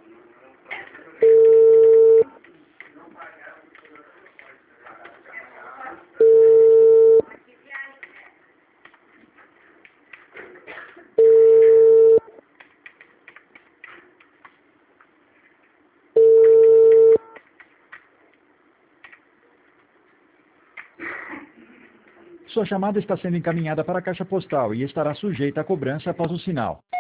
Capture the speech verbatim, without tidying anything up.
Sua chamada está sendo encaminhada para a caixa postal e estará sujeita a cobrança após o sinal.